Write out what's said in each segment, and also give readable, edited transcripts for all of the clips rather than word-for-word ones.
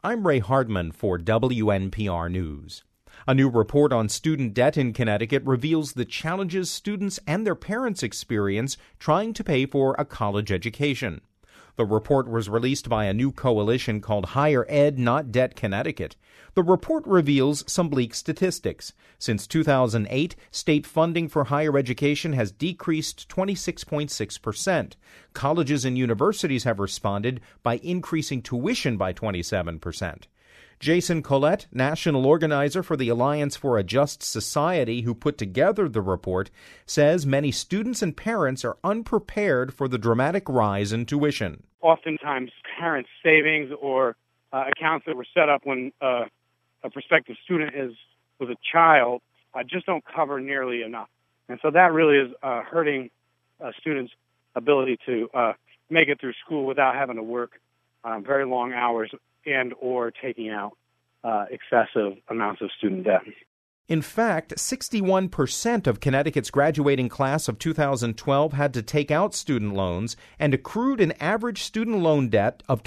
I'm Ray Hardman for WNPR News. A new report on student debt in Connecticut reveals the challenges students and their parents experience trying to pay for a college education. The report was released by a new coalition called Higher Ed Not Debt Connecticut. The report reveals some bleak statistics. Since 2008, state funding for higher education has decreased 26.6%. Colleges and universities have responded by increasing tuition by 27%. Jason Collette, national organizer for the Alliance for a Just Society, who put together the report, says many students and parents are unprepared for the dramatic rise in tuition. Oftentimes, parents' savings or accounts that were set up when a prospective student was a child just don't cover nearly enough. And so that really is hurting students' ability to make it through school without having to work very long hours and or taking out excessive amounts of student debt. In fact, 61% of Connecticut's graduating class of 2012 had to take out student loans and accrued an average student loan debt of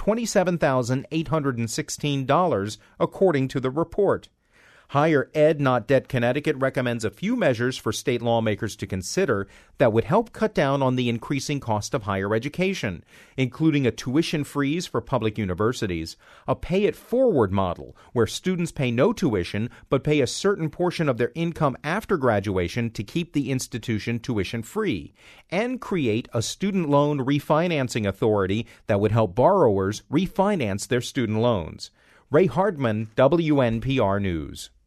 $27,816, according to the report. Higher Ed Not Debt Connecticut recommends a few measures for state lawmakers to consider that would help cut down on the increasing cost of higher education, including a tuition freeze for public universities, a pay-it-forward model where students pay no tuition but pay a certain portion of their income after graduation to keep the institution tuition-free, and create a student loan refinancing authority that would help borrowers refinance their student loans. Ray Hardman, WNPR News.